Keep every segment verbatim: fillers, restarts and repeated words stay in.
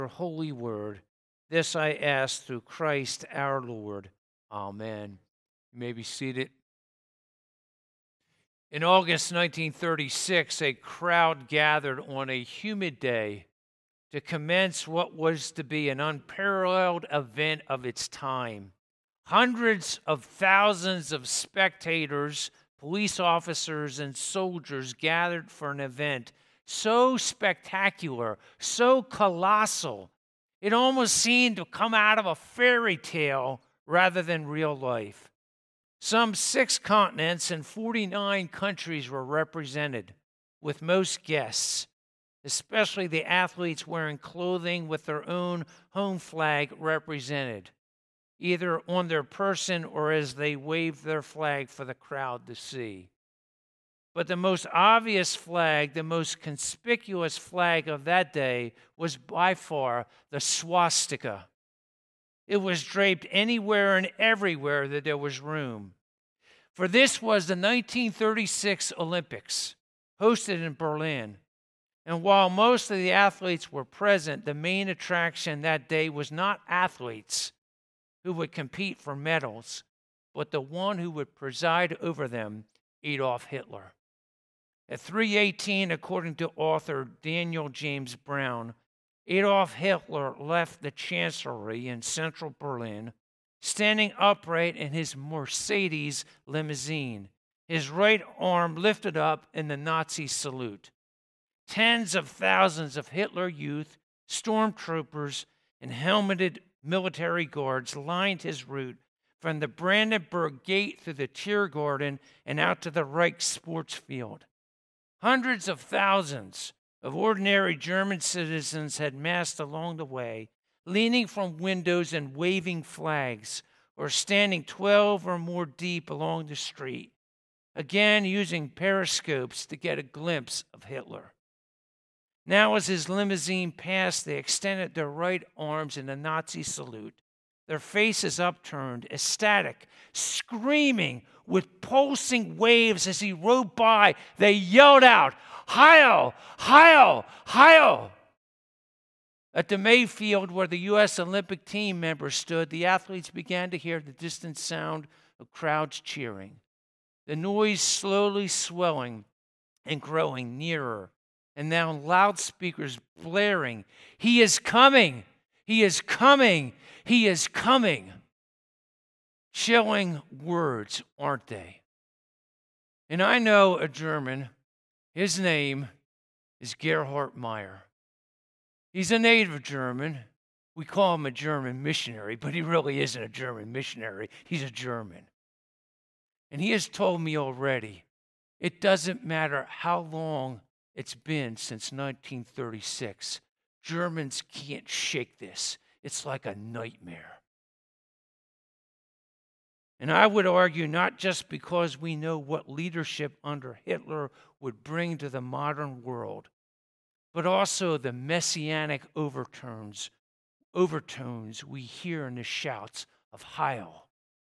your holy word. This I ask through Christ our Lord. Amen. You may be seated. In August nineteen thirty-six, a crowd gathered on a humid day to commence what was to be an unparalleled event of its time. Hundreds of thousands of spectators, police officers, and soldiers gathered for an event so spectacular, so colossal, it almost seemed to come out of a fairy tale rather than real life. Some six continents and forty-nine countries were represented, with most guests, especially the athletes wearing clothing with their own home flag represented, either on their person or as they waved their flag for the crowd to see. But the most obvious flag, the most conspicuous flag of that day was by far the swastika. It was draped anywhere and everywhere that there was room. For this was the nineteen thirty-six Olympics, hosted in Berlin. And while most of the athletes were present, the main attraction that day was not athletes who would compete for medals, but the one who would preside over them, Adolf Hitler. At three eighteen, according to author Daniel James Brown, Adolf Hitler left the chancellery in central Berlin, standing upright in his Mercedes limousine, his right arm lifted up in the Nazi salute. Tens of thousands of Hitler Youth, stormtroopers, and helmeted military guards lined his route from the Brandenburg Gate through the Tiergarten and out to the Reich Sports Field. Hundreds of thousands of ordinary German citizens had massed along the way, leaning from windows and waving flags, or standing twelve or more deep along the street, again using periscopes to get a glimpse of Hitler. Now, as his limousine passed, they extended their right arms in a Nazi salute, their faces upturned, ecstatic, screaming with pulsing waves as he rode by. They yelled out, "Heil! Heil! Heil!" At the Mayfield, where the U S Olympic team members stood, the athletes began to hear the distant sound of crowds cheering, the noise slowly swelling and growing nearer, and now loudspeakers blaring, "He is coming! He is coming! He is coming!" Chilling words, aren't they? And I know a German. His name is Gerhard Meyer. He's a native German. We call him a German missionary, but he really isn't a German missionary. He's a German. And he has told me already, it doesn't matter how long it's been since nineteen thirty-six. Germans can't shake this. It's like a nightmare. And I would argue not just because we know what leadership under Hitler would bring to the modern world, but also the messianic overtones, overtones we hear in the shouts of Heil.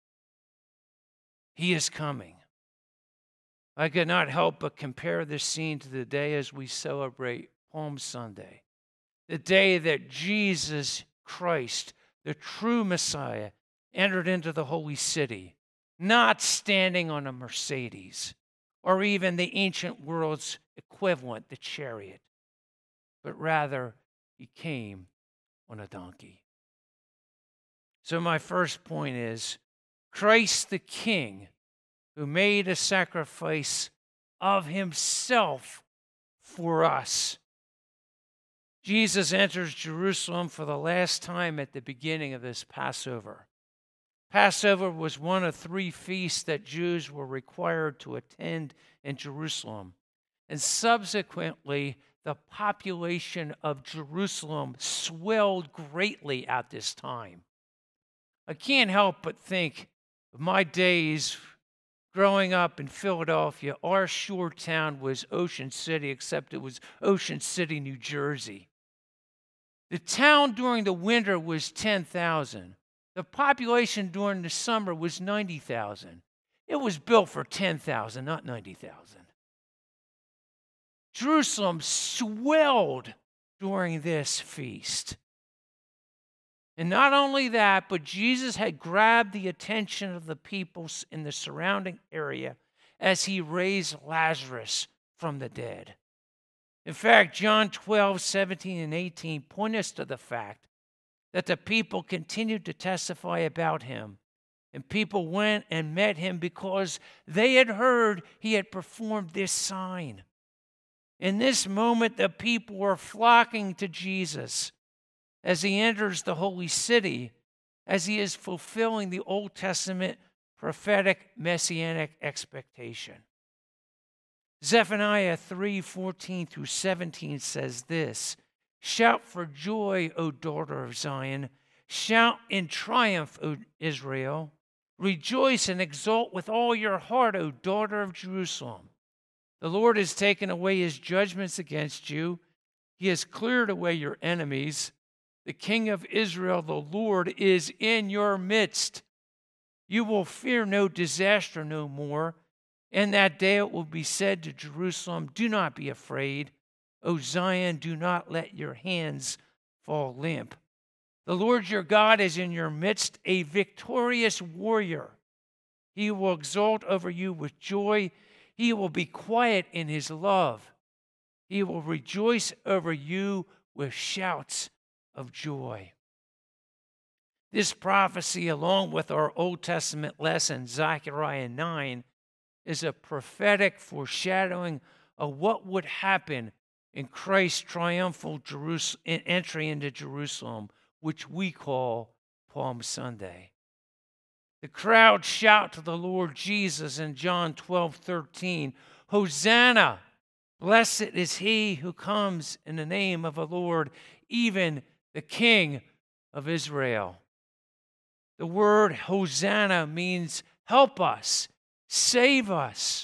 He is coming. I could not help but compare this scene to the day as we celebrate Palm Sunday, the day that Jesus Christ, the true Messiah, entered into the holy city, not standing on a Mercedes or even the ancient world's equivalent, the chariot, but rather he came on a donkey. So my first point is, Christ the King, who made a sacrifice of himself for us. Jesus enters Jerusalem for the last time at the beginning of this Passover. Passover was one of three feasts that Jews were required to attend in Jerusalem. And subsequently, the population of Jerusalem swelled greatly at this time. I can't help but think of my days growing up in Philadelphia. Our shore town was Ocean City, except it was Ocean City, New Jersey. The town during the winter was ten thousand. The population during the summer was ninety thousand. It was built for ten thousand, not ninety thousand. Jerusalem swelled during this feast. And not only that, but Jesus had grabbed the attention of the people in the surrounding area as he raised Lazarus from the dead. In fact, John twelve, seventeen, and eighteen point us to the fact that the people continued to testify about him. And people went and met him because they had heard he had performed this sign. In this moment, the people were flocking to Jesus as he enters the holy city, as he is fulfilling the Old Testament prophetic messianic expectation. Zephaniah three, fourteen through seventeen says this, "Shout for joy, O daughter of Zion. Shout in triumph, O Israel. Rejoice and exult with all your heart, O daughter of Jerusalem. The Lord has taken away his judgments against you. He has cleared away your enemies. The King of Israel, the Lord, is in your midst. You will fear no disaster no more. In that day it will be said to Jerusalem, do not be afraid. O Zion, do not let your hands fall limp. The Lord your God is in your midst, a victorious warrior. He will exult over you with joy. He will be quiet in his love. He will rejoice over you with shouts of joy." This prophecy, along with our Old Testament lesson, Zechariah nine, is a prophetic foreshadowing of what would happen in Christ's triumphal Jerusalem, entry into Jerusalem, which we call Palm Sunday. The crowd shout to the Lord Jesus in John twelve, thirteen, "Hosanna! Blessed is he who comes in the name of the Lord, even the King of Israel." The word Hosanna means help us, save us.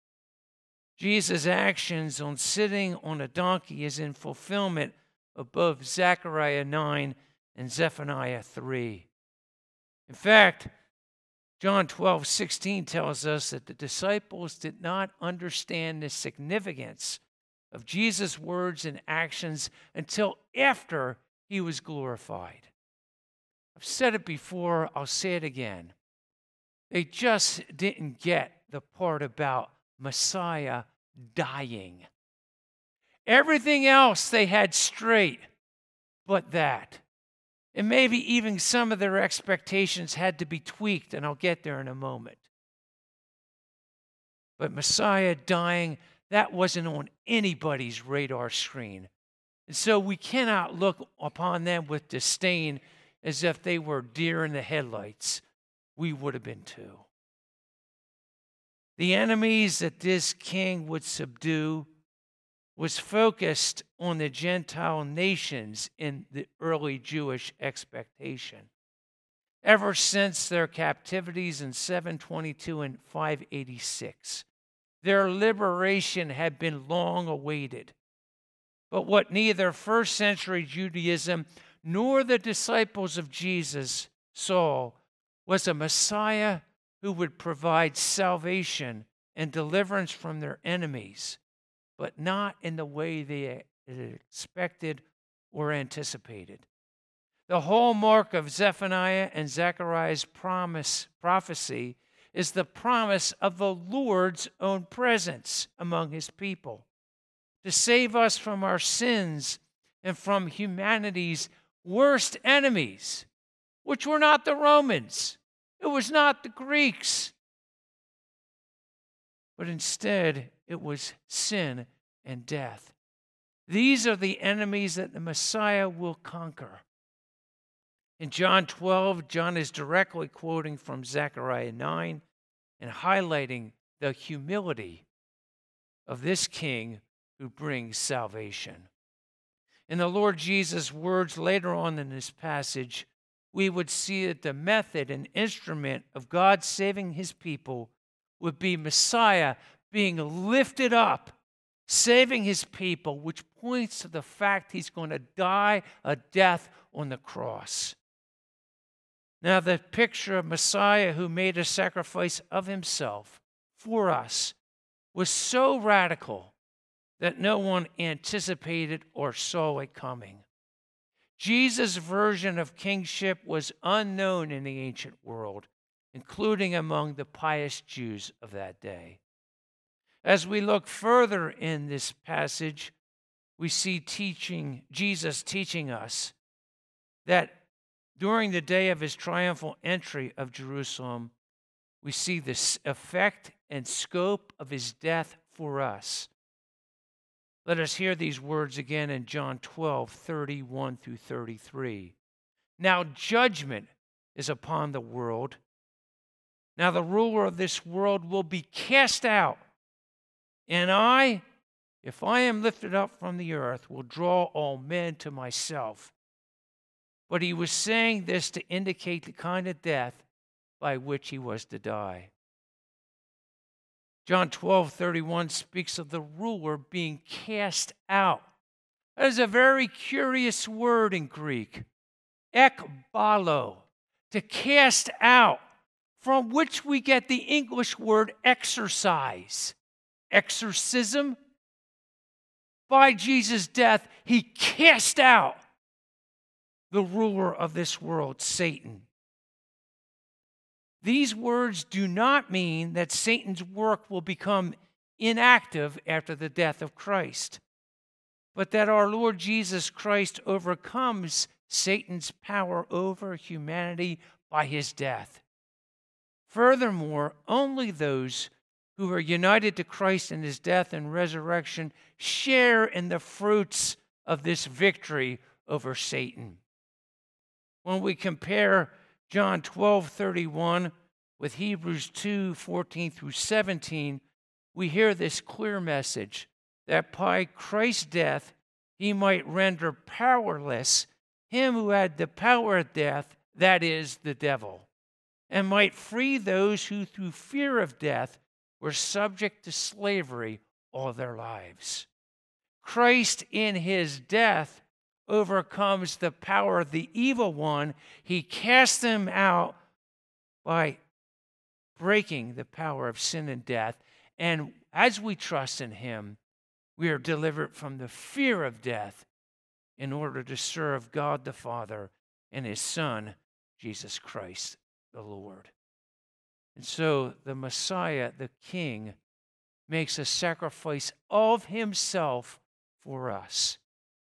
Jesus' actions on sitting on a donkey is in fulfillment of both Zechariah nine and Zephaniah three. In fact, John twelve, sixteen tells us that the disciples did not understand the significance of Jesus' words and actions until after he was glorified. I've said it before, I'll say it again. They just didn't get the part about Messiah dying. Everything else they had straight, but that. And maybe even some of their expectations had to be tweaked, and I'll get there in a moment. But Messiah dying, that wasn't on anybody's radar screen. And so we cannot look upon them with disdain as if they were deer in the headlights. We would have been too. The enemies that this king would subdue was focused on the Gentile nations in the early Jewish expectation. Ever since their captivities in seven twenty-two and five eighty-six, their liberation had been long awaited. But what neither first century Judaism nor the disciples of Jesus saw was a Messiah who would provide salvation and deliverance from their enemies, but not in the way they expected or anticipated. The hallmark of Zephaniah and Zechariah's promise, prophecy is the promise of the Lord's own presence among his people to save us from our sins and from humanity's worst enemies, which were not the Romans. It was not the Greeks. But instead, it was sin and death. These are the enemies that the Messiah will conquer. In John twelve, John is directly quoting from Zechariah nine and highlighting the humility of this king who brings salvation. In the Lord Jesus' words later on in this passage, we would see that the method and instrument of God saving his people would be Messiah being lifted up, saving his people, which points to the fact he's going to die a death on the cross. Now, the picture of Messiah who made a sacrifice of himself for us was so radical that no one anticipated or saw it coming. Jesus' version of kingship was unknown in the ancient world, including among the pious Jews of that day. As we look further in this passage, we see teaching Jesus teaching us that during the day of his triumphal entry of Jerusalem, we see the effect and scope of his death for us. Let us hear these words again in John twelve, thirty-one through thirty-three. Now judgment is upon the world. Now the ruler of this world will be cast out. And I, if I am lifted up from the earth, will draw all men to myself. But he was saying this to indicate the kind of death by which he was to die. John twelve, thirty-one speaks of the ruler being cast out. That is a very curious word in Greek. Ekbalo, to cast out, from which we get the English word exorcise. Exorcism. By Jesus' death, he cast out the ruler of this world, Satan. These words do not mean that Satan's work will become inactive after the death of Christ, but that our Lord Jesus Christ overcomes Satan's power over humanity by his death. Furthermore, only those who are united to Christ in his death and resurrection share in the fruits of this victory over Satan. When we compare John twelve, thirty-one with Hebrews two, fourteen through seventeen, we hear this clear message that by Christ's death he might render powerless him who had the power of death, that is, the devil, and might free those who through fear of death were subject to slavery all their lives. Christ in his death overcomes the power of the evil one. He casts them out by breaking the power of sin and death. And as we trust in him, we are delivered from the fear of death in order to serve God the Father and his Son, Jesus Christ the Lord. And so the Messiah, the King, makes a sacrifice of himself for us.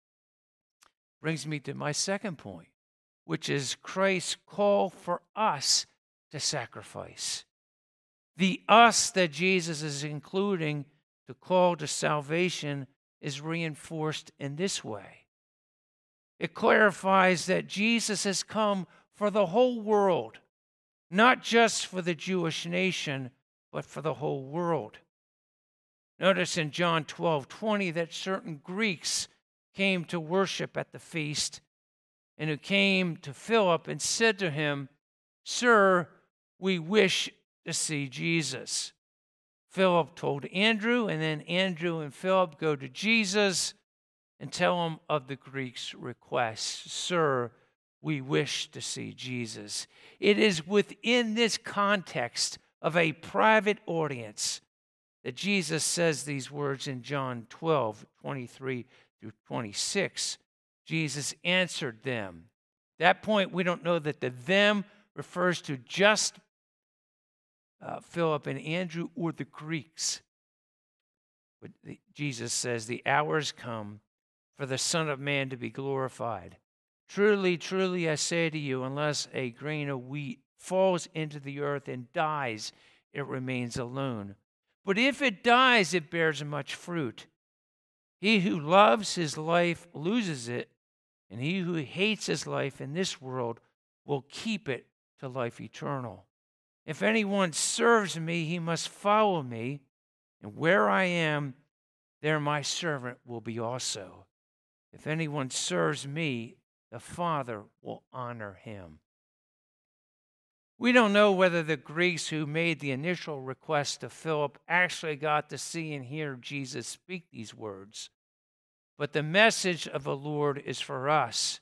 Brings me to my second point, which is Christ's call for us to sacrifice. The us that Jesus is including to call to salvation is reinforced in this way. It clarifies that Jesus has come for the whole world, not just for the Jewish nation, but for the whole world. Notice in John twelve twenty that certain Greeks came to worship at the feast, and who came to Philip and said to him, "Sir, we wish to see Jesus." Philip told Andrew, and then Andrew and Philip go to Jesus and tell him of the Greeks' request. "Sir, we wish to see Jesus." It is within this context of a private audience that Jesus says these words in John twelve twenty-three through twenty-six. Jesus answered them. At that point, we don't know that the them refers to just uh, Philip and Andrew or the Greeks. But the, Jesus says, "The hour has come for the Son of Man to be glorified. Truly, truly, I say to you, unless a grain of wheat falls into the earth and dies, it remains alone. But if it dies, it bears much fruit. He who loves his life loses it, and he who hates his life in this world will keep it to life eternal. If anyone serves me, he must follow me, and where I am, there my servant will be also. If anyone serves me, the Father will honor him." We don't know whether the Greeks who made the initial request to Philip actually got to see and hear Jesus speak these words, but the message of the Lord is for us.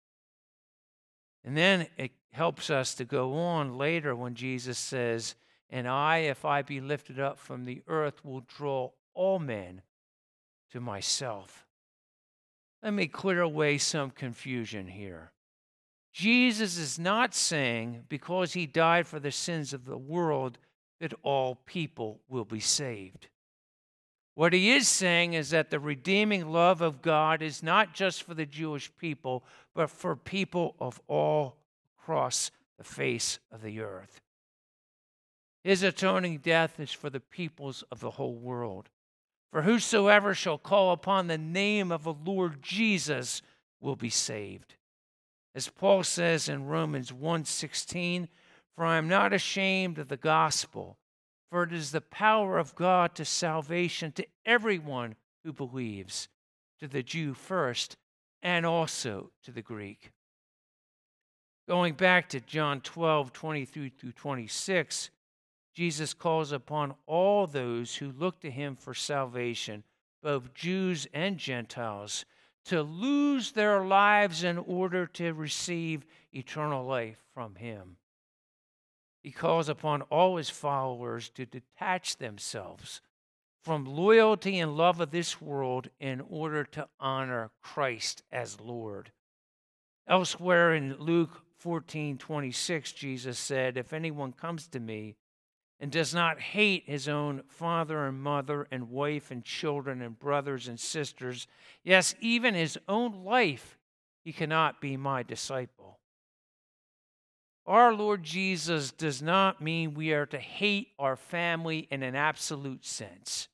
And then it helps us to go on later when Jesus says, "And I, if I be lifted up from the earth, will draw all men to myself." Let me clear away some confusion here. Jesus is not saying because he died for the sins of the world that all people will be saved. What he is saying is that the redeeming love of God is not just for the Jewish people, but for people of all across the face of the earth. His atoning death is for the peoples of the whole world. For whosoever shall call upon the name of the Lord Jesus will be saved. As Paul says in Romans one sixteen, for I am not ashamed of the gospel, for it is the power of God to salvation to everyone who believes, to the Jew first, and also to the Greek. Going back to John twelve twenty-three through twenty-six, Jesus calls upon all those who look to him for salvation, both Jews and Gentiles, to lose their lives in order to receive eternal life from him. He calls upon all his followers to detach themselves from loyalty and love of this world in order to honor Christ as Lord. Elsewhere in Luke fourteen twenty-six, Jesus said, if anyone comes to me and does not hate his own father and mother and wife and children and brothers and sisters, yes, even his own life, he cannot be my disciple. Our Lord Jesus does not mean we are to hate our family in an absolute sense.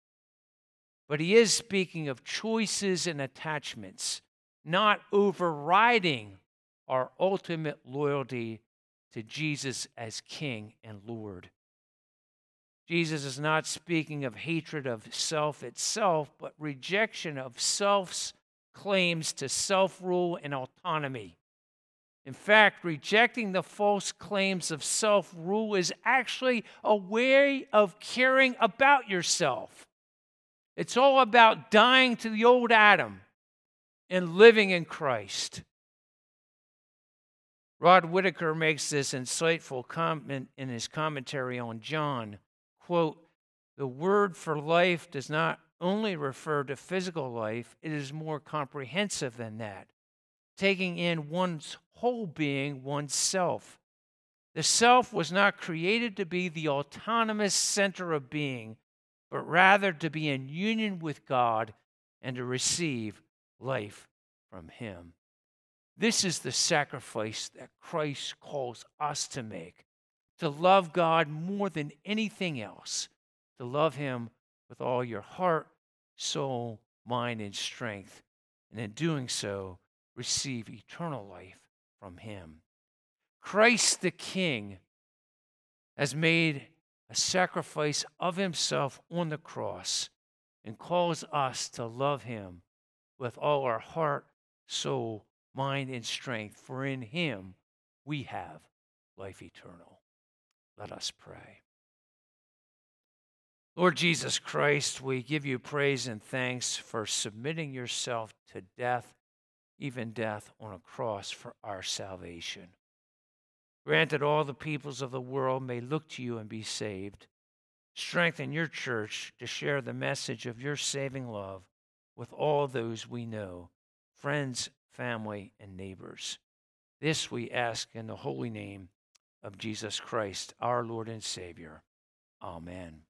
But he is speaking of choices and attachments, not overriding our ultimate loyalty to Jesus as King and Lord. Jesus is not speaking of hatred of self itself, but rejection of self's claims to self-rule and autonomy. In fact, rejecting the false claims of self-rule is actually a way of caring about yourself. It's all about dying to the old Adam and living in Christ. Rod Whitaker makes this insightful comment in his commentary on John. Quote, the word for life does not only refer to physical life, it is more comprehensive than that, taking in one's whole being, one's self. The self was not created to be the autonomous center of being, but rather to be in union with God and to receive life from him. This is the sacrifice that Christ calls us to make, to love God more than anything else, to love him with all your heart, soul, mind, and strength, and in doing so, receive eternal life from him. Christ the King has made a sacrifice of himself on the cross and calls us to love him with all our heart, soul, mind, and strength, for in him we have life eternal. Let us pray. Lord Jesus Christ, we give you praise and thanks for submitting yourself to death, even death on a cross for our salvation. Grant that all the peoples of the world may look to you and be saved. Strengthen your church to share the message of your saving love with all those we know, friends, family, and neighbors. This we ask in the holy name of Jesus Christ, our Lord and Savior. Amen.